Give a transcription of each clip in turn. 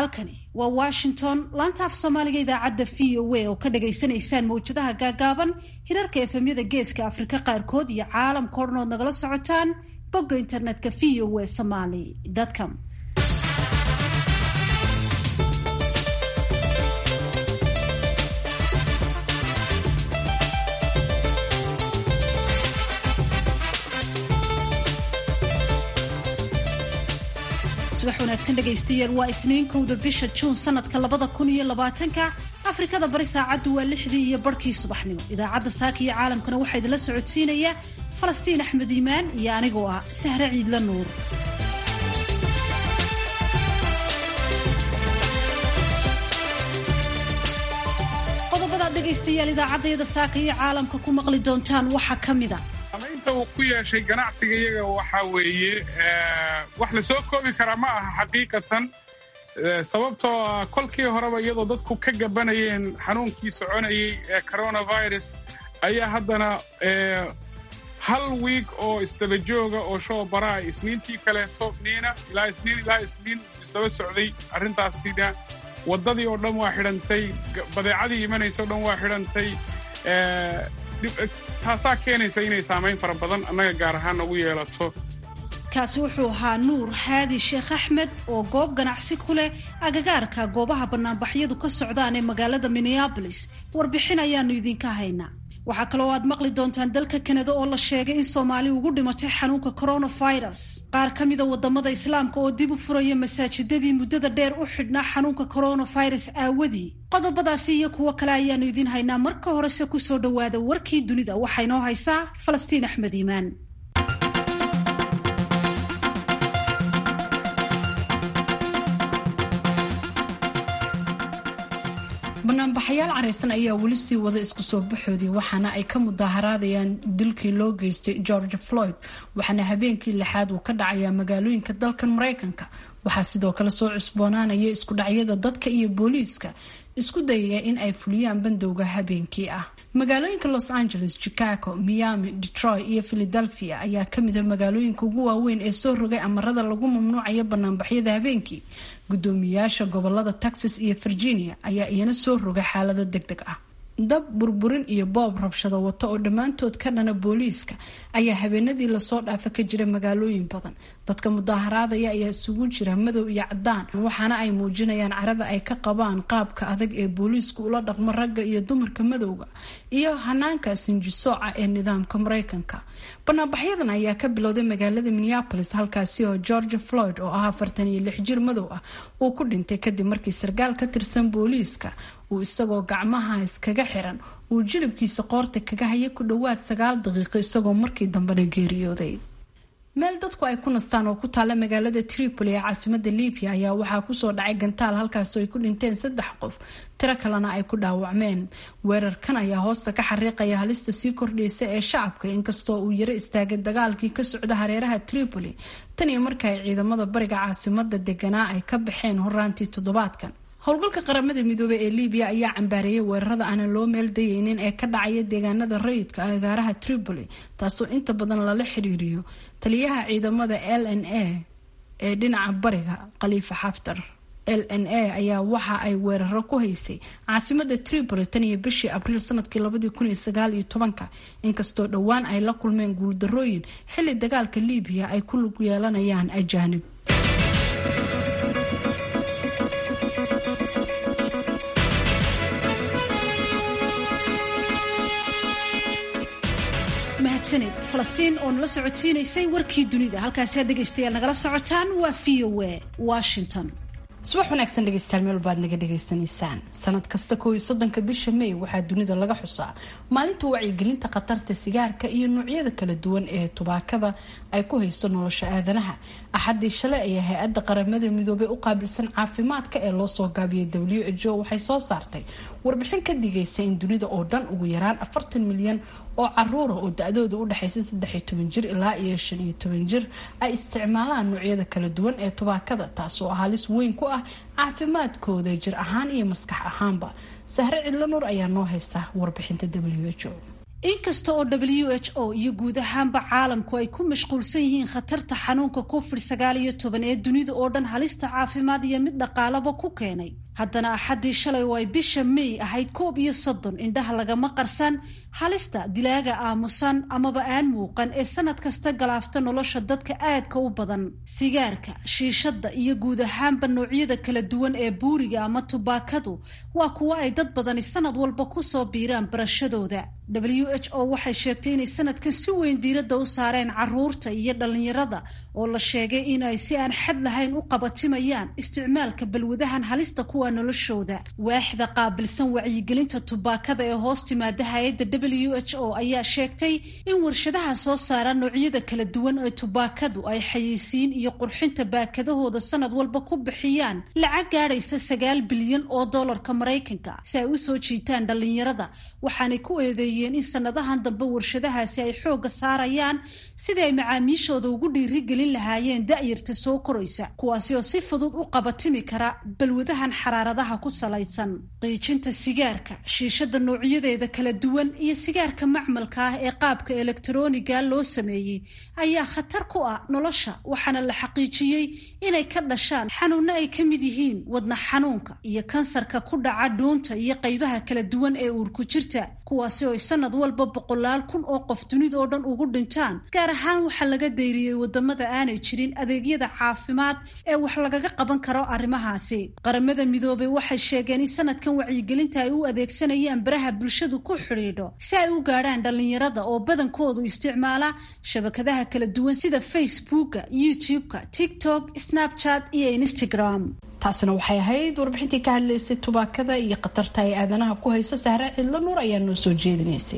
halkani waa Washington laanta af Soomaaliga idaacadda VOA oo ka dhageysanaysaan mowjadaha gaagaaban hirarka efemyada geeska Afrika qaarkood iyo caalamka oo dhan nagala socotaan bogga internetka voasomali.com. subax wanaagsan dhagaystayaal waa Isniin 1 bisha June sanadka 2020 Afrikada bari saacadu waa 6:00 subaxnimo idaacadda saaka iyo caalamkana waxa idin la socodsiinaya Falastiin Axmed Iimaan iyo anigoo ah Sahra Ciidla Nuur. qodobada dhagaystayaal idaacadda saaka iyo caalamka ku maqli doontaan waxa kamid ah inta uu ku yeeshay ganacsiga iyaga waxa weeye wax la soo koobi kara ma aha xaqiiqatan sababtoo kolkii horeba iyadoo dadku ka gabanayeen xanuunkii soconayay ee coronavirus ayaa haddana hal week oo isdaba jooga oo show baraa isniintii kaleeto ilaa isniin isdaba socday arrintaasina waddadii oo dhan waa xidhantay badeecadii imanaysa oo dhan waa xidhantay taasaa keenaysa inay saamayn fara badan annaga gaar ahaan nagu yeelato. kaasi wuxuu ahaa Nuur Haadi Sheekh Axmed oo goob ganacsi ku leh agagaarka goobaha banaanbaxyadu ka socdaan ee magaalada Minneapolis. warbixin ayaanu idinka haynaa. waxaa kaloo aad maqli doontaan dalka Canada oo la sheegay in Soomaali ugu dhimatay xanuunka coronavirus. qaar ka mid ah wadamada Islaamka oo dib u furaya masaajidadii muddada dheer u xidhnaa xanuunka coronavirus aawadii. qodobadaasi iyo kuwo kale ayaanu idin haynaa. marka horese ku soo dhawaada warkii dunida waxay noo haysaa Falastiin Axmed Iimaan. banaanbaxayaal careysan ayaa weli sii wada isku soo baxoodii waxaana ay ka mudaharaadayaan dilkii loo geystay George Floyd waxaana habeenkii lixaad uu ka dhacayaa magaalooyinka dalkan Mareykanka. waxaa sidoo kale soo cusboonaanaya isku dhacyada dadka iyo booliiska isku dayaya in ay fuliyaan bandowga habeenkii ah. magaalooyinka Los Angeles, Chicago, Miami, Detroit iyo Philadelphia ayaa kamid ah magaalooyinka ugu waaweyn ee soo rogay amarada lagu mamnuucayo banaanbaxyada habeenkii. gudoomiyaasha gobolada Texas iyo Virginia ayaa iyana soo rogay xaalado degdeg ah. dab burburin iyo boob rabshado wato oo dhammaantood ka dhana booliiska ayaa habeenadii lasoo dhaafa ka jira magaalooyin badan. dadka mudaharaadaya ayaa isugu jira madow iyo cadaan waxaana ay muujinayaan carada ay ka qabaan qaabka adag ee booliisku ula dhaqmo ragga iyo dumarka madowga iyo hanaanka sinjisooca ee nidaamka Mareykanka. banaanbaxyadan ayaa ka bilowday magaalada Minneapolis halkaasi oo George Floyd oo ah 46 jir madow ah uu ku dhintay kadib markii sarkaal ka tirsan booliiska uu isagoo gacmaha iskaga xiran uu jilibkiisa qoorta kaga hayay ku dhawaad 9 daqiiqo isagoo markii dambena geeriyooday. meel dadku ay ku nastaan oo ku taala magaalada Tripoli ee caasimadda Libya ayaa waxaa kusoo dhacay gantaal halkaas oo ay ku dhinteen 3 qof tiro kalena ay ku dhaawacmeen. weerarkan ayaa hoosta ka xariiqaya halista sii kordhaysa ee shacabka inkastoo uu yara istaagay dagaalkii ka socda hareeraha Tripoli tan iyo markii ay ciidamada bariga caasimadda deganaa ay ka baxeen horaantii toddobaadkan. howlgalka qaramada midoobay ee Libya ayaa cambaareeyay weerarada aan loo meel dayaynin ee ka dhacaya deegaanada rayidka agagaaraha Tripoli taasoo inta badan lala xiriiriyo taliyaha ciidamada LNA ee dhinaca bariga Khalifa Haftar. LNA ayaa waxa ay weeraro ku haysay caasimadda Tripoli tan iyo bishii Abriil sanadkii 2019 inkastoo dhowaan ay la kulmeen guuldarrooyin xilli dagaalka Libya ay ku lug yeelanayaan ajaanib. Falastiin oo nala socodsiinaysay warkii dunida. halkaas aad dhagaystayaal nagala socotaan waa VOA Washington. subax wanaagsan dhagaystayaal meel baad naga dhageysanaysaan. sanad kasta 31 bisha May waxaa dunida laga xusaa maalinta wacyigelinta khatarta sigaarka iyo noocyada kala duwan ee tubaakada ay ku hayso nolosha aadanaha. axadii shalay ayaa hay'adda qaramada midoobay u qaabilsan caafimaadka ee loo soo gaabiyay WHO waxay soo saartay warbixin ka digaysa in dunida oo dhan ugu yaraan 40 milyan oo caruur oo da'doodu u dhaxaysa 13 jir ilaa 15 jir ay isticmaalaan noocyada kala duwan ee tubaakada taasoo halis weyn ku ah caafimaadkooda jir ahaan iyo maskax ahaanba. Sahra Ciidla Nuur ayaa noo haysa warbixinta WHO. inkasta oo WHO iyo guud ahaanba caalamku ay ku mashquulsan yihiin khatarta xanuunka COVID-19 ee dunida oo dhan halista caafimaad iyo mid dhaqaalaba ku keenay, haddana axaddii shalay oo ay bisha May ahayd 31 indhaha lagama qarsan halista dilaaga aamusan amaba aan muuqan ee sanad kasta galaafta nolosha dadka aadka u badan. Sigaarka, shiishada iyo guud ahaanba noocyada kala duwan ee buuriga ama tubaakadu waa kuwa ay dad badani sanad walba ku soo biiraan barashadooda. WHO waxay sheegtay inay sanadkan si weyn diiradda u saareen caruurta iyo dhalinyarada oo la sheegay in ay si aan xad lahayn u qabatimayaan isticmaalka balwadahan halista kuwa noloshooda. Waaxda qaabilsan wacyigelinta tubaakada ee hoos timaada hay'adda WHO ayaa sheegtay in warshadaha soo saara noocyada kala duwan ee tubaakadu ay xayeysiin iyo qurxinta baakadahooda sanad walba ku bixiyaan lacag gaadhaysa $9 bilyan oo dollarka Mareykanka si ay u soo jiitaan dhalinyarada, waxaanay ku eedeeyeen in sanadahan dambe warshadahaasi ay xooga saarayaan sidii ay macaamiishooda ugu dhiirigelin lahaayeen da'yarta soo koraysa, kuwaasi oo si fudud u qabatimi kara balwadahan xaraaradaha ku salaysan. Qiijinta sigaarka, shiishada noocyadeeda kala duwan iyo sigaarka macmalka ah ee qaabka elektarooniga loo sameeyey ayaa khatar ku ah nolosha, waxaana la xaqiijiyey inay ka dhashaan xanuuno ay ka mid yihiin wadna xanuunka iyo kansarka ku dhaca dhuunta iyo qaybaha kala duwan ee uurku jirta, kuwaasi oo sanad walba 100,000 oo qof dunida oo dhan ugu dhintaan. Gaar ahaan waxaa laga dayriyey wadamada aanay jirin adeegyada caafimaad ee wax lagaga qaban karo arrimahaasi. Qaramada Midoobay waxay sheegeen in sanadkan wacyigelinta ay u adeegsanayaan baraha bulshadu ku xidhiidho si ay u gaadhaan dhalinyarada oo badankoodu isticmaala shabakadaha kala duwan sida Facebooka, YouTubeka, TikTok, Snapchat iyo Instagram. taasina waxay ahayd warbixintii ka hadlaysay tubaakada iyo khatarta ay aadanaha ku hayso. Sahre Cidlo Nuur ayaa noo soo jeedinaysay.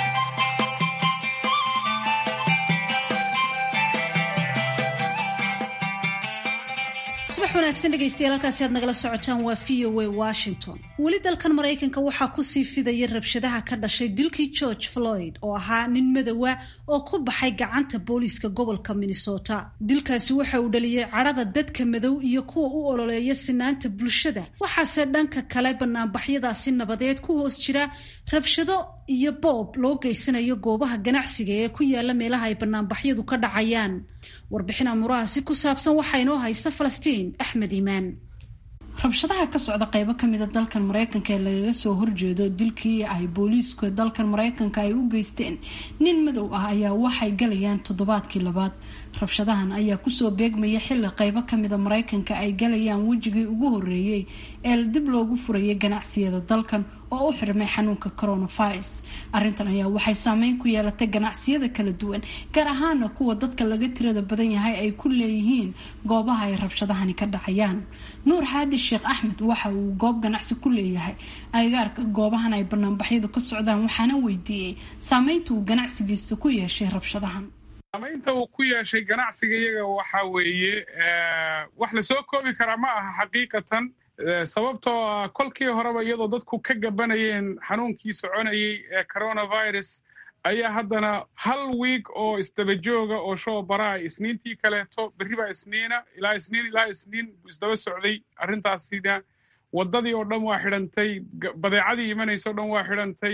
wanaagsan dhegaystayaal, halkaasi aad nagala socotaan waa VOA Washington. Weli dalkan Mareykanka waxaa kusii fidaya rabshadaha ka dhashay dilkii George Floyd oo ahaa nin madowa oo ku baxay gacanta booliiska gobolka Minnesota. Dilkaasi waxa uu dhaliyay cadhada dadka madow iyo kuwa u ololeeya sinaanta bulshada, waxaase dhanka kale banaanbaxyadaasi nabadeed ku hoos jira rabshado iyo boob loo geysanayo goobaha ganacsiga ee ku yaala meelaha ay banaanbaxyadu ka dhacayaan. warbixin amurahaasi ku saabsan waxaa inoo haysa Falastiin Axmed Iimaan. rabshadaha ka socda qaybo kamid ah dalkan Mareykanka ee lagaga soo horjeedo dilkii ay booliisku dalkan Mareykanka ay u geysteen nin madow ah ayaa waxay galayaan toddobaadkii labaad. rabshadahan ayaa kusoo beegmaya xilli qaybo kamid ah Mareykanka ay galayaan wajigii ugu horeeyay ee dib loogu furayay ganacsiyada dalkan oo u xirmay xanuunka coronavirus. arrintan ayaa waxay saameyn ku yeelatay ganacsiyada kala duwan, gaar ahaan kuwa dadka laga tirada badan yahay ay ku leeyihiin goobaha ay rabshadahani ka dhacayaan. Nuur Haadi Sheekh Axmed waxa uu goob ganacsi ku leeyahay agagaarka goobahan ay banaanbaxyadu ka socdaan, waxaana weydiiyey saameynta uu ganacsigiisa ku yeeshay rabshadahan. saamaynta uu ku yeeshay ganacsiga iyaga waxa weeye wax la soo koobi karaa ma aha xaqiiqatan, sababtoo kolkii horeba iyadoo dadku ka gabanayeen xanuunkii soconayay ee coronavirus ayaa haddana hal wiig oo isdaba jooga oo shoo baraa isniintii kaleeto berribaa isniina ilaa isniin isdaba socday. arrintaasina waddadii oo dhan waa xidhantay, badeecadii imanaysa o dhan waa xidhantay.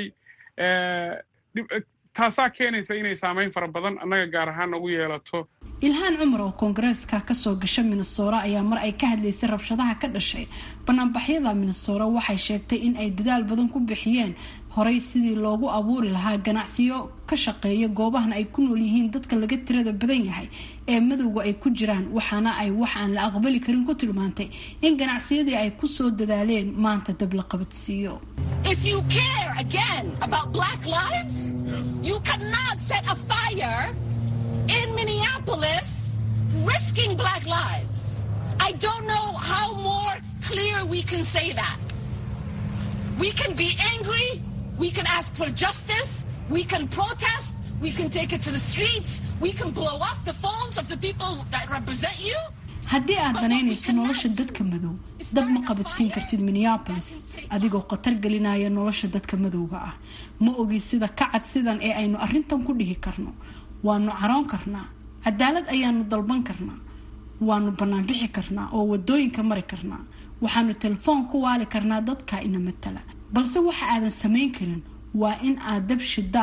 taasaa keenaysa inay saamayn fara badan annaga gaar ahaan nagu yeelato. Ilhaan Cumar oo koongareeska ka soo gasha Minnesota ayaa mar ay ka hadlaysay rabshadaha ka dhashay banaanbaxyada Minnesota waxay sheegtay in ay dadaal badan ku bixiyeen horay sidii loogu abuuri lahaa ganacsiyo ka shaqeeya goobahan ay ku nool yihiin dadka laga tirada badan yahay ee madowga ay ku jiraan, waxaana ay wax aan la aqbali karin ku tilmaantay in ganacsiyadii ay ku soo dadaaleen maanta dab la qabadsiiyo. If you care again about black lives, you cannot set a fire in Minneapolis risking black lives. I don't know how more clear we can say that. We can be angry, we can ask for justice, we can protest, we can take it to the streets, we can blow up the phones of the people that represent you. haddii aad danaynayso nolosha dadka madow, dab ma qabadsiin kartid Minneapolis adigoo khatar gelinaya nolosha dadka madowga ah. ma ogi sida ka cad sidan ee aynu arrintan ku dhihi karno. waanu caroon karnaa, cadaalad ayaanu dalban karnaa, waanu bannaan bixi karnaa oo wadooyinka mari karnaa, waxaanu telefoon ku waali karnaa dadka ina matala, balse waxa aadan samayn karin waa in aad dab shidaan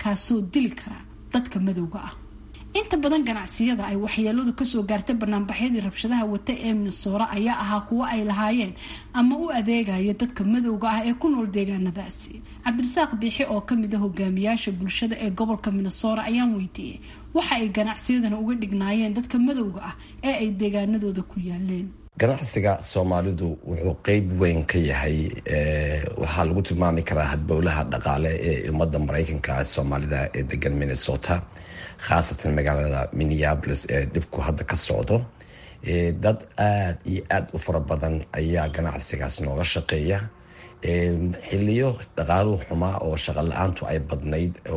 kaasoo dili kara dadka madowga ah. inta badan ganacsiyada ay waxyeeladu kasoo gaartay banaanbaxyadii rabshadaha wata ee Minnesota ayaa ahaa kuwa ay lahaayeen ama u adeegaya dadka madowga ah ee ku nool deegaanadaasi. Cabdirasaaq Biixi oo kamid ah hogaamiyaasha bulshada ee gobolka Minnesota ayaan weydiiyay waxa ay ganacsiyadana uga dhignaayeen dadka madowga ah ee ay deegaanadooda ku yaaleen. ganacsiga Soomaalidu wuxuu qayb weyn ka yahay waxaa lagu tilmaami karaa hadbowlaha dhaqaale ee ummadda Mareykanka ee Soomaalida ee degan Minnesota, khaasatan magaalada Minneapolis ee dhibku hadda ka socdo. dad aad iyo aad u fara badan ayaa ganacsigaas nooga shaqeeya. xilliyo dhaqaaluhu xumaa oo shaqo la-aantu ay badnayd oo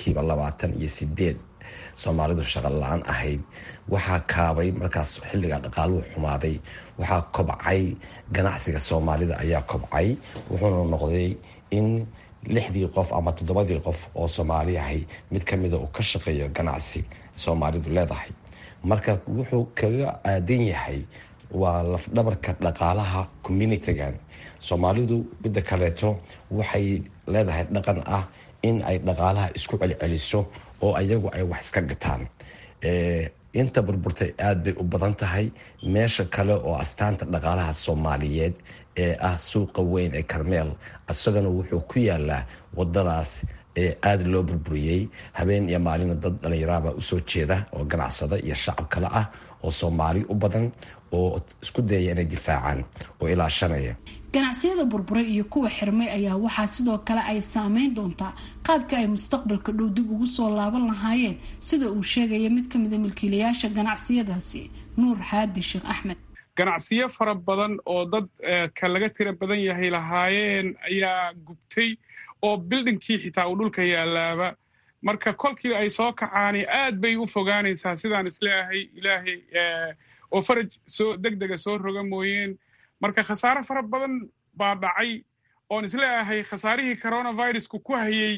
28% Soomaalidu shaqo la-aan ahayd, waxaa kaabay markaas xilliga dhaqaaluhu xumaaday, waxaa kobcay ganacsiga Soomaalida ayaa kobcay, wuxuuna noqday in 6 qof ama 7 qof oo Soomaali ahay mid kamida uu ka shaqeeyo ganacsi Soomaalidu leedahay. marka wuxuu kaga aadan yahay waa lafdhabarka dhaqaalaha community-gan. Soomaalidu midda kaleeto waxay leedahay dhaqan ah in ay dhaqaalaha isku celceliso oo ayagu ay wax iska gataan. inta burburtay aad bay u badan tahay. meesha kale oo astaanta dhaqaalaha Soomaaliyeed ee ah suuqa weyn ee Carmel, asagana wuxuu ku yaalaa wadadaas ee aad loo burburiyay. habeen iyo maalin dad dhalinyarada u soo jeeda oo ganacsada iyo shacab kale ah oo Soomaali u badan oo isku dayaya inay difaacaan oo ilaashanaya. ganacsiyada burburay iyo kuwa xirmay ayaa waxaa sidoo kale ay saameyn doontaa qaabka ay mustaqbalka dhow dib ugu soo laaban lahaayeen, sida uu sheegaya mid kamid ah milkiilayaasha ganacsiyadaasi, Nuur Haadi Sheekh Axmed. ganacsiyo fara badan oo dad ka laga tira badan yahay lahaayeen ayaa gubtay oo buildingkii xitaa uu dhulka yaalaaba. marka kolkii ay soo kacaani aad bay u fogaanaysaa sidaan isleeyahay. ilaahay oo faraj soo degdega soo roga mooyeen. marka khasaare fara badan baa dhacay oon isleeyahay khasaarihii coronavirusku ku hayay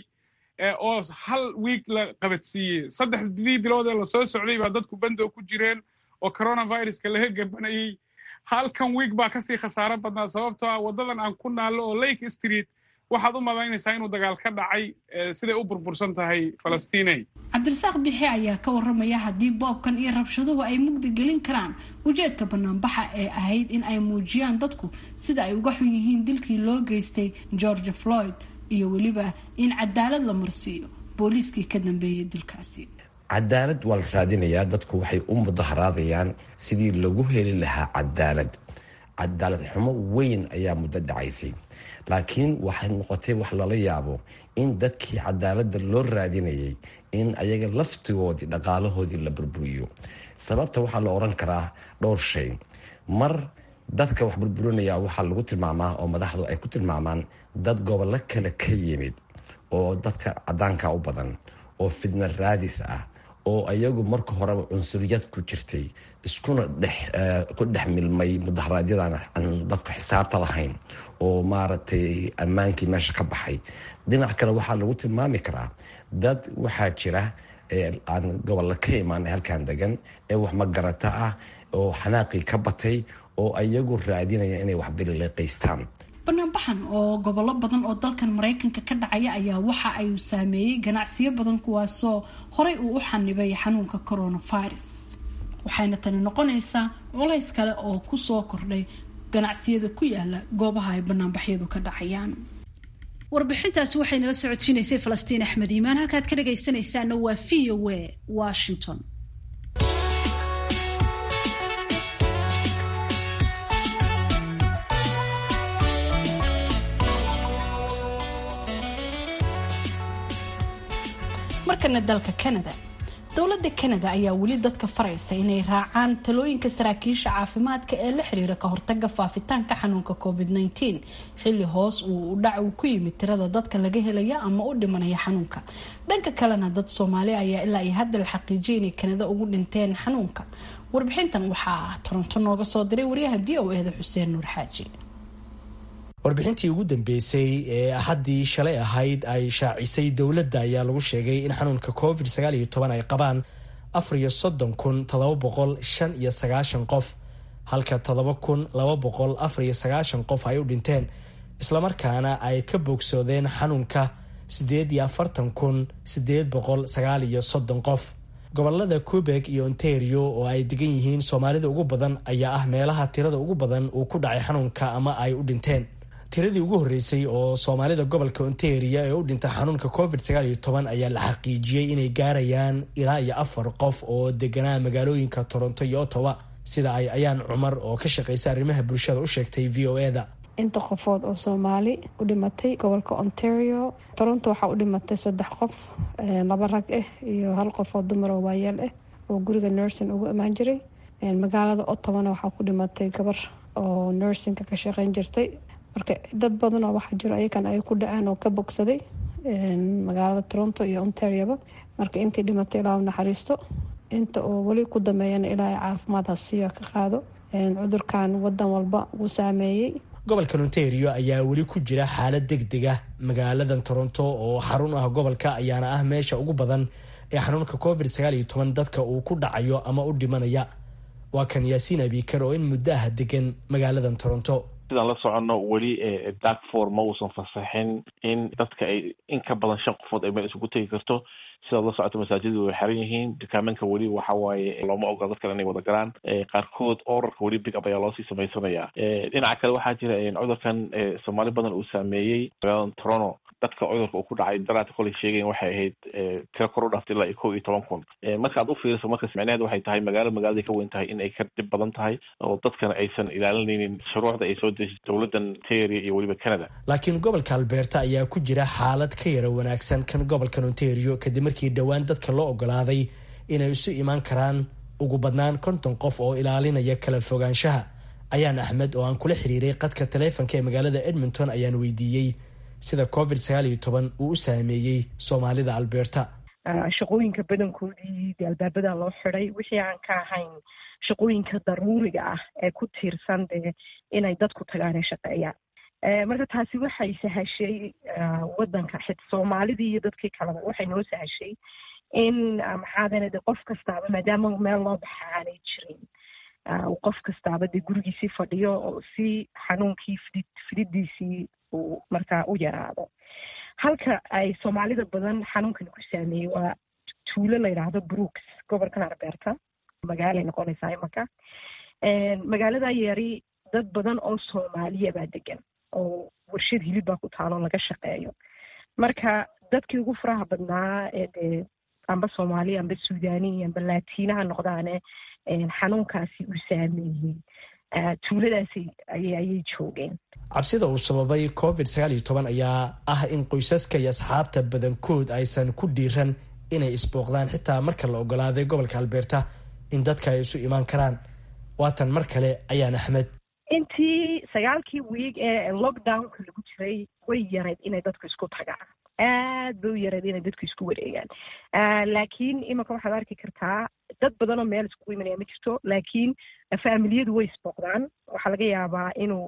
oo hal week la qabadsiiyey. 3 bilood ee lasoo socday baa dadku bandoo ku jireen oo coronaviruska laga gabanayay. halkan week baa kasii khasaare badnaa sababtoo ah wadadan aan ku naallo oo Lake Street waxaad u malaynaysaa inuu dagaal ka dhacay siday u burbursan tahay Falastiinay. Cabdirasaaq Biixi ayaa ka waramaya haddii boobkan iyo rabshaduhu ay mugdi gelin karaan ujeedka banaanbaxa ee ahayd in ay muujiyaan dadku sida ay uga xun yihiin dilkii loo geystay George Floyd iyo weliba in cadaalad la marsiiyo booliiskii ka dambeeyay dilkaasi. cadaalad waa la raadinayaa. dadku waxay u mudaharaadayaan sidii lagu heli lahaa cadaalad. cadaalad xumo weyn ayaa muddo dhacaysay, laakiin waxay noqotay wax lala yaabo in dadkii cadaaladda loo raadinayay in ayaga laftigoodii dhaqaalahoodii la burburiyo. sababta waxaa la oran karaa dhowr shay. mar dadka wax burburinaya waxaa lagu tilmaamaa oo madaxdu ay ku tilmaamaan dad gobollo kale ka yimid oo dadka cadaanka u badan oo fidna raadis ah oo ayagu marka horeba cunsuriyad ku jirtay, iskuna ku dhex milmay mudaharaadyadaan aan dadku xisaabta lahayn oo maaragtay ammaankii meesha ka baxay. dhinac kale waxaa lagu tilmaami karaa dad waxaa jira aan gobollo ka imaan halkan degan ee wax magarata ah oo xanaaqii ka batay oo ayagu raadinaya inay wax bilileeqaystaan. banaanbaxan oo gobollo badan oo dalkan Mareykanka ka dhacaya ayaa waxa ay saameeyay ganacsiyo badan kuwaasoo horey uu u xanibay xanuunka coronavirus. waxayna tani noqonaysaa culays kale oo ku soo kordhay ganacsiyada ku yaala goobaha ay banaanbaxyadu ka dhacayaan. warbixintaasi waxay nala socodsiinaysay Falastiin Axmed Iimaan. halkaad ka dhagaysanaysaana waa VOA Washington. markana dalka Canada. dowladda Canada ayaa weli dadka faraysa inay raacaan talooyinka saraakiisha caafimaadka ee la xiriira ka hortagga faafitaanka xanuunka COVID-19 xilli hoos uu dhac ku yimid tirada dadka laga helaya ama u dhimanaya xanuunka. dhanka kalena dad Soomaali ayaa ilaa ay hadda la xaqiijiyay inay Canada ugu dhinteen xanuunka. warbixintan waxaa Toronto nooga soo diray wariyaha VOA Xuseen Nuur Xaaji. warbixintii ugu dambeysay ee haddii shalay ahayd ay shaacisay dowladda ayaa lagu sheegay in xanuunka COVID-19 ay qabaan 43795 qof, halka 7294 qof ay u dhinteen, islamarkaana ay ka bogsoodeen xanuunka 848,830 qof. gobolada Quebec iyo Ontario oo ay degan yihiin Soomaalida ugu badan ayaa ah meelaha tirada ugu badan uu ku dhacay xanuunka ama ay u dhinteen. tiradii ugu horeysay oo Soomaalida gobolka Ontario ee u dhintay xanuunka COVID-19 ayaa la xaqiijiyay inay gaarayaan ilaa 4 qof oo deganaa magaalooyinka Toronto iyo Ottawa, sida ay ayaan Cumar oo ka shaqeysa arrimaha bulshada u sheegtay VOA-da. inta qofood oo Soomaali u dhimatay gobolka Ontario, Toronto waxaa u dhimatay 3 qof, 2 rag ah iyo 1 qof oo dumar oo waayeel ah oo guriga nursing ugu imaan jiray. magaalada Ottawa waxaa ku dhimatay gabar oo nursing ka shaqeyn jirtay. marka dad badan oo waxa jira ayakan ay ku dhaceen oo ka bogsaday magaalada Toronto iyo Ontario. marka intii dhimatay Ilaahay naxariisto, inta oo wali ku dameeyana Ilaahay caafimaad ha siiyo ka qaado. cudurkan wadan walba uu saameeyay. gobolka Ontario ayaa wali ku jira xaalad degdeg ah. magaalada Toronto oo xarun ah gobolka ayaana ah meesha ugu badan ee xanuunka COVID-19 dadka uu ku dhacayo ama u dhimanaya. waa kan Yaasiin Abikar oo in muddo ah degan magaalada Toronto. sidaan la socono weli Dartford ma uusan fasaxin in dadka ay in ka badan 5 qofood ay meel isugu tagi karto. sidaad la socoto masaajiddu way xiran yihiin, dukaamanka weli waxa waaye looma ogola dadka inay wada galaan. qaarkood orarka weli big up ayaa loosii samaysanaya. dhinaca kale waxaa jira cudurkan Soomaali badan uu saameeyey magaalada Toronto. dadka cudurka uu ku dhacay daraadka kolay sheegeen waxay ahayd tiro kor u dhaftay ilaa 11,000. markaad u fiiriso markaas micnaheedu waxay tahay magaalada ka weyn tahay in ay ka dhib badan tahay oo dadkana aysan ilaalinaynin shuruucda ay soo dejisay dowladan Ontario iyo weliba Canada. laakiin gobolka Alberta ayaa ku jira xaalad ka yara wanaagsan kan gobolka Ontario kadib markii dhawaan dadka loo ogolaaday inay isu imaan karaan ugu badnaan 50 qof oo ilaalinaya kala fogaanshaha. ayaan Axmed oo aan kula xiriiray qadka taleefanka ee magaalada Edmonton ayaan weydiiyey sida COVID-19 uu u saameeyay Soomaalida Alberta. shaqooyinka badankoodii albaabada loo xiray, wixii aan ka ahayn shaqooyinka daruuriga ah ee ku tiirsan inay dadku tagaan ee shaqeeyaan. marka taasi waxay sahashay wadanka xita Soomaalidii iyo dadkii kaleba waxay noo sahashay in maxaadanade qof kastaaba maadaama meel loo baxa aanay jirin, qof kastaaba dee gurigiisii fadhiyo oo si xanuunkii fididiisii uu markaa u yaraado. halka ay Soomaalida badan xanuunkan ku saameeyay waa tuulo la yiraahdo Brooks, gobolkan Alberta, magaalay noqonaysaa imaka. magaalada yari dad badan oo Soomaaliya baa degan oo warshad hilib baa ku taalo laga shaqeeyo. marka dadkii ugu faraha badnaa ee amba Soomaali amba Suudaani amba Laatiinaha noqdaane xanuunkaasi uu saameeyay tuuladaasi ayay joogeen. cabsida uu sababay COVID-19 ayaa ah in qoysaska iyo asxaabta badankood aysan ku dhiiran inay isbooqdaan xitaa marka la ogolaaday gobolka Alberta in dadka ay isu imaan karaan. waatan mar kale ayaan Axmed. intii 9 week ee lockdownka lagu jiray way yareed inay dadku isku tagaan, aad bay u yareed inay dadku isku wareegaan. laakiin imika waxaad arki kartaa dad badan oo meel iskugu imanaya ma jirto, laakiin familiyadu way isbooqdaan. waxaa laga yaabaa inuu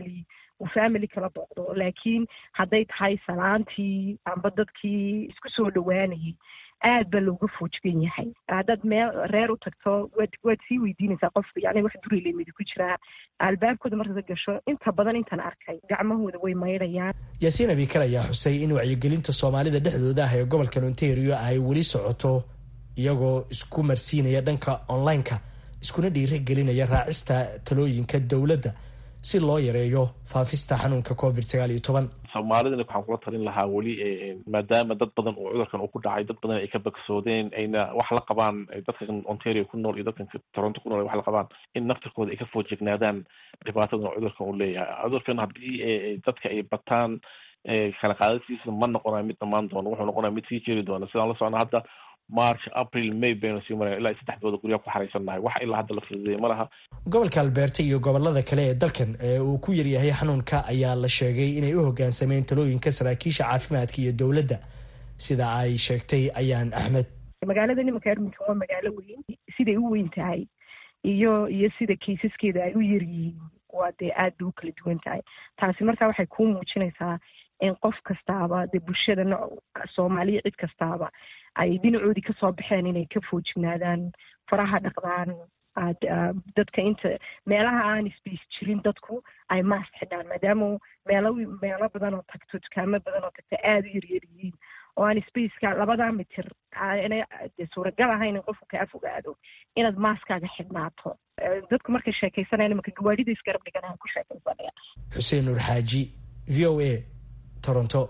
family kala booqdo, laakiin hadday tahay salaantii amba dadkii isku soo dhawaanayay aad baa looga foojigan yahay. haddaad meel reer u tagto waad sii weydiinaysaa qofka yani wax durileemidi ku jiraa. albaabkooda markaad gasho inta badan intaan arkay gacmahooda way maydhayaan. Yaasiin Abikar ayaa xusay in wacyigelinta Soomaalida dhexdooda ah ee gobolka Ontario ay weli socoto, iyagoo isku marsiinaya dhanka online-ka, iskuna dhiirigelinaya raacista talooyinka dowladda si loo yareeyo faafista xanuunka COVID-19. Soomaalidana waxaan kula talin lahaa weli maadaama dad badan oo cudurkan uu ku dhacay, dad badan ay ka bogsoodeen, ayna wax la qabaan dadka Ontario ku nool iyo dadka Toronto ku nool wax la qabaan, in naftirkooda ay ka foojignaadaan dhibaatada cudurkan uu leeyahay. cudurkan haddii dadka ay bataan kala qaadasiisa ma noqonayo mid dhammaan doono, wuxuu noqonayo mid sii jiri doona. sidaan la socona hadda March, April, May baynu sii maraya ilaa 3 guryaha ku xaraysannahay. wax ilaa hadda la fududeeyay ma laha. gobolka Alberta iyo gobolada kale ee dalkan uu ku yaryahay xanuunka ayaa la sheegay inay u hoggaansameen talooyinka saraakiisha caafimaadka iyo dowladda, sida ay sheegtay ayaan Axmed. magaalada nimanka Edmonton waa magaalo weyn, siday u weyn tahay iyo sida kiisaskeeda ay u yar yihiin waa dee aad u kala duwan tahay. taasi markaa waxay ku muujinaysaa in qof kastaaba dee bulshada Soomaaliya cid kastaaba ay dhinacoodii kasoo baxeen inay ka foojignaadaan, faraha dhaqdaan, dadka inta meelaha aan space jirin dadku ay mask xidhaan maadaama meelo badan oo tagto dukaamo badan oo tagto aada u yaryar yihiin oo aan spaceka 2 mitir aanay suuragal ahayn in qofku kaa fogaado inaad maaskaaga xidhnaato dadku markay sheekaysanayaan marka gawaadhida isgarab dhiganayaan ku sheekaysanaya. Xuseen Nuur Xaaji, VOA, Toronto.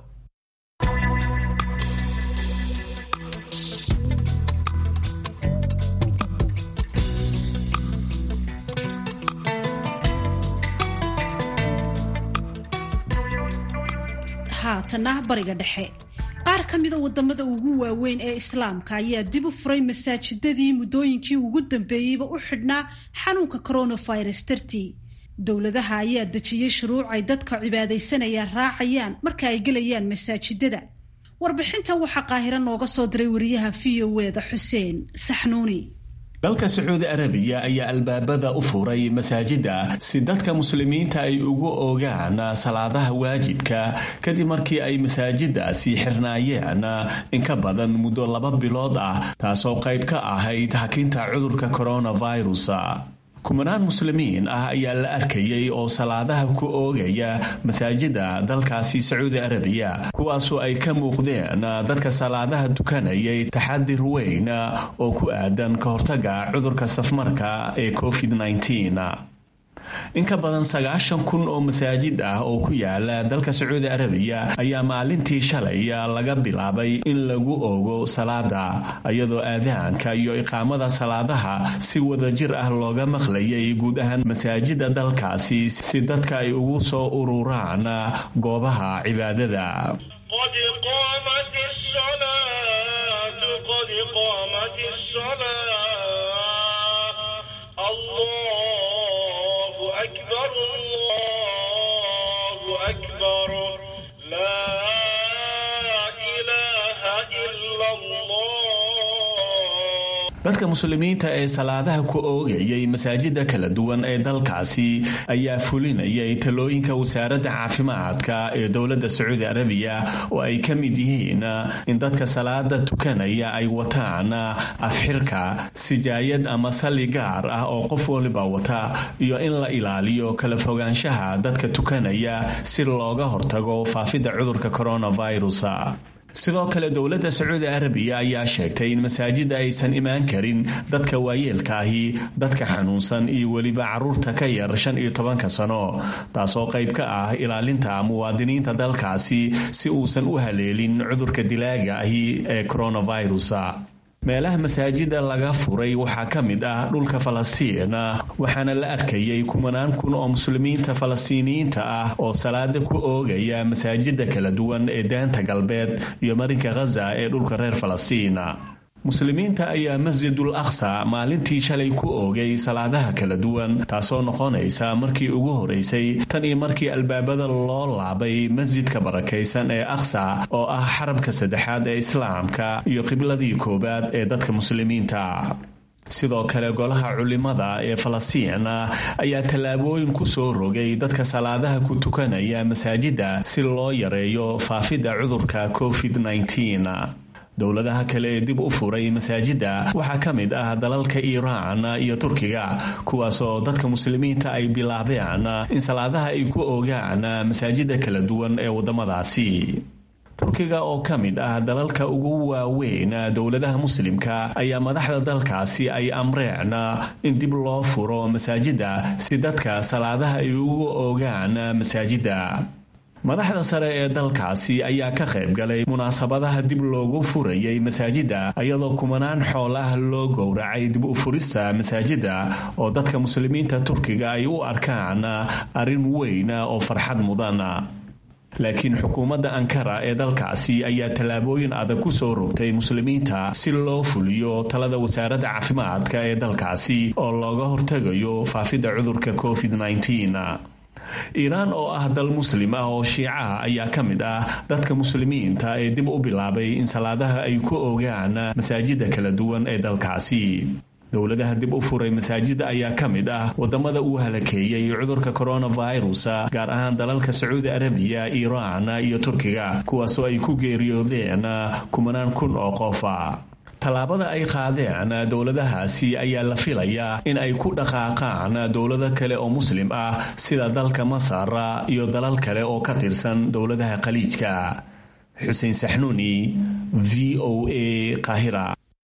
haatana bariga dhexe qaar ka mida wadamada ugu waaweyn ee islaamka ayaa dib u furay masaajidadii muddooyinkii ugu dambeeyeyba u xidhnaa xanuunka coronavirus dartii. dowladaha ayaa dejiyey shuruuc ay dadka cibaadaysanayaan raacayaan marka ay gelayaan masaajidada. warbixintan waxaa qaahiro nooga soo diray wariyaha VOA-da Xuseen Saxnuuni. dalka Sacuudi Arabiya ayaa albaabada u furay masaajida si dadka muslimiinta ay ugu oogaan salaadaha waajibka kadib markii ay masaajiddaasi xirnaayeen in ka badan muddo 2 bilood ah taasoo qayb ka ahayd hakinta cudurka coronavirus. kumanaan muslimiin ah ayaa la arkayay oo salaadaha ku oogaya masaajida dalkaasi Sacuudi Arabiya kuwaasoo ay ka muuqdeen dadka salaadaha tukanayay taxadir weyn oo ku aadan ka hortaga cudurka safmarka ee COVID-19. in ka badan 90,000 oo masaajid ah oo ku yaala dalka Sacuudi Arabiya ayaa maalintii shalay laga bilaabay in lagu oogo salaada iyadoo aadaanka iyo iqaamada salaadaha si wadajir ah looga maqlayay guud ahaan masaajida dalkaasi si dadka ay ugu soo ururaan goobaha cibaadada. qad qamatis salatu qad qamatis salat Allahu akbar Allahu akbar la ilaha illa Allah. dadka muslimiinta ee salaadaha ku oogayay masaajida kala duwan ee dalkaasi ayaa fulinayay talooyinka wasaaradda caafimaadka ee dowladda Sacuudi Arabiya oo ay ka mid yihiin in dadka salaada tukanaya ay wataan afxirka, sijaayad ama sali gaar ah oo qof waliba wata iyo in la ilaaliyo kala fogaanshaha dadka tukanaya si looga hortago faafidda cudurka coronavirus. sidoo kale dowladda Sacuudi Arabiya ayaa sheegtay in masaajida aysan imaan karin dadka waayeelka ahi, dadka xanuunsan iyo waliba caruurta ka yar 15 sano taasoo qayb ka ah ilaalinta muwaadiniinta dalkaasi si uusan u haleelin cudurka dilaaga ahi ee coronavirus. meelaha masaajida laga furay waxaa ka mid ah dhulka Falastiin waxaana la arkayay kumanaan kun oo muslimiinta Falastiiniyiinta ah oo salaada ku oogaya masaajida kala duwan ee daanta galbeed iyo marinka Gaza ee dhulka reer Falastiin. muslimiinta ayaa Masjidul Aqsa maalintii shalay ku oogay salaadaha kala duwan taasoo noqonaysa markii ugu horeysay tan iyo markii albaabada loo laabay masjidka barakaysan ee Aqsa oo ah xaramka saddexaad ee islaamka iyo qibladii koobaad ee dadka muslimiinta. sidoo kale golaha culimada ee Falastiin ayaa tallaabooyin ku soo rogay dadka salaadaha ku tukanaya masaajida si loo yareeyo faafidda cudurka COVID-19. dowladaha kale ee dib u furay masaajida waxaa ka mid ah dalalka Iiraan iyo Turkiga kuwaasoo dadka muslimiinta ay bilaabeen in salaadaha ay ku oogaan masaajida kala duwan ee wadamadaasi. Turkiga oo ka mid ah dalalka ugu waaweyn dowladaha muslimka ayaa madaxda dalkaasi ay amreen in dib loo furo masaajida si dadka salaadaha ay ugu oogaan masaajida. madaxda sare ee dalkaasi ayaa ka qayb galay munaasabadaha dib loogu furayay masaajida iyadoo kumanaan xoolaha loo gowracay dib u furista masaajida oo dadka muslimiinta Turkiga ay u arkaan arrin weyn oo farxad mudan. laakiin xukuumadda Ankara ee dalkaasi ayaa tallaabooyin adag ku soo rogtay muslimiinta si loo fuliyo talada wasaaradda caafimaadka ee dalkaasi oo looga hortagayo faafidda cudurka COVID-19. Iiraan oo ah dal muslim ah oo Shiica ayaa ka mid ah dadka muslimiinta ee dib u bilaabay in salaadaha ay ku oogaan masaajida kala duwan ee dalkaasi. dowladaha dib u furay masaajida ayaa ka mid ah wadamada uu halakeeyay cudurka coronavirus gaar ahaan dalalka Sacuudi Arabiya, Iiraan iyo Turkiga kuwaasoo ay ku geeriyoodeen kumanaan kun oo qof. tallaabada ay qaadeen dowladahaasi ayaa la filayaa in ay ku dhaqaaqaan dowlado kale oo muslim ah sida dalka Masar iyo dalal kale oo ka tirsan dowladaha khaliijka. Xuseen Saxnuuni, VOA, Qaahira.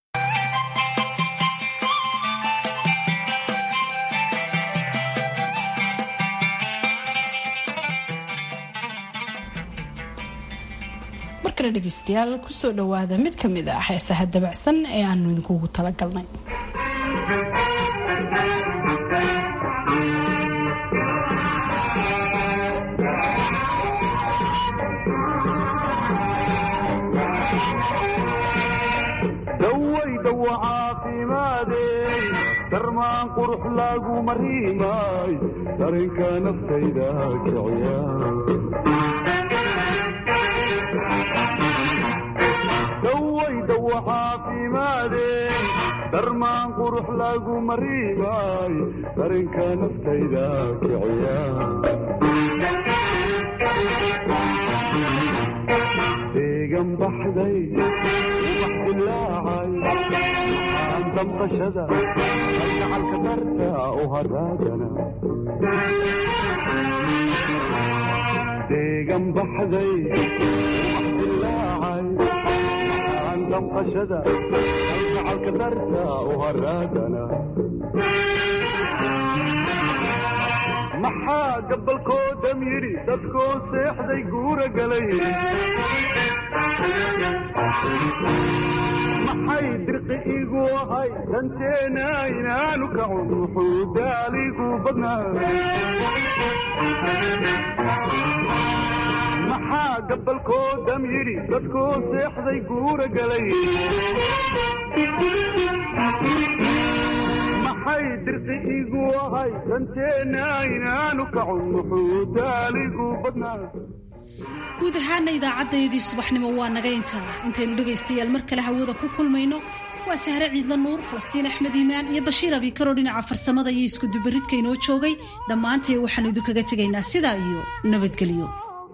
markale dhegeystayaal kusoo dhawaada mid ka mid ah heesaha dabacsan ee aanu idinkugu talagalnay. dawayda caafimaadey darmaan qurux lagu mariimay dareenka naftayda kiciya dawayda caafimaadey darmaan qurux lagu mariimay dareenka naftayda kiciya deegan baxday damqashada kalgacalka darta u haraagana deegan baxday wax dilaacay aan damqashada kalgacalka darta u haraagana maxaa gabalkoodam yidhi dadkoo seexday guura galay maxay dirqi igu ahay danteena inaanu kacun wuxuu daaligu badnaa maxaa gabalkoodam yidhi dadkoo seexday guura galay maxay dirqi igu ahay danteena inaanu kacun wuxuu daaligu badnaa. guud ahaana idaacaddayadii subaxnimo waa naga intaynu dhegaystayaal mar kale hawada ku kulmayno waa Sahre Ciidla Nuur, Falastiin Axmed Iimaan iyo Bashiir Abikaro dhinaca farsamada iyo isku dubaridka inoo joogay. dhammaanteen waxaan idinkaga tegaynaa sidaa iyo nabadgelyo.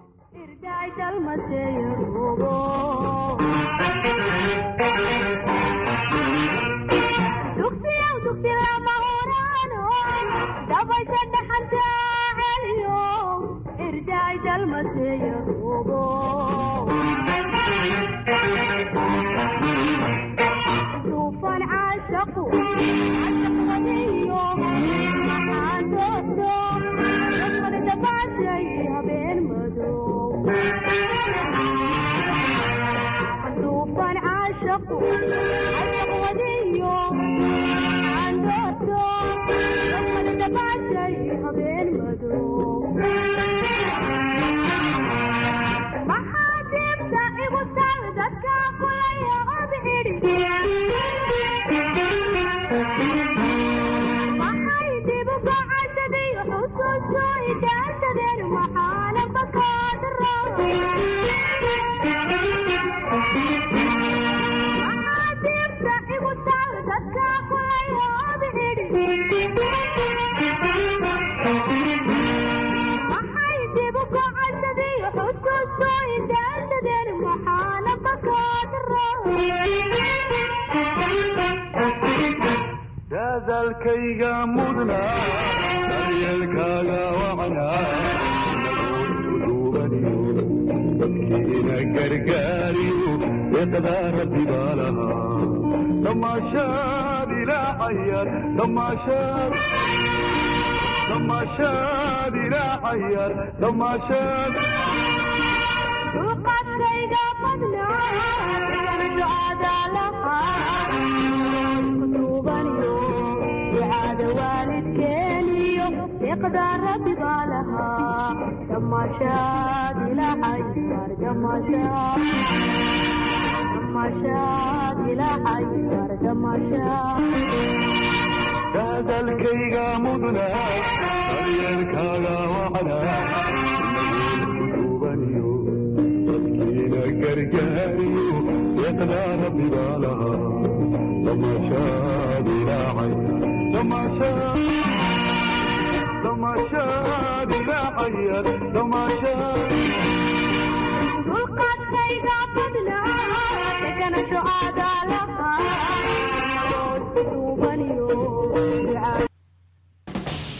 طوفان عاشقوا عاشق غنيهم محان دوسهم يصل دفعت ليها بين مدوم طوفان عاشقوا عاشق غنيهم محان دوسهم يصل دفعت ليها بين مدوم dadalkayga mudna daryeelkaaga wacna naguudubaniyo dadkiina gargaariyo deeqdaa rabbi baa lahaa damaashaad ilaacayar damaashaad ilaacayar damaashaad duqadkayga madna ducada lahaa والدكينيو يقدر ربي بالها دمشاد إلى حيار دمشاد إلى حيار دمشاد هذا الكيغا مدنا طريقكاغا وعنا كتوبانيو تسكينا قرقاريو يقدر ربي بالها دمشاد إلى حيار دمشاد إلى حيار دمشاد وقد كيدا بدنا دقنا شعادا لها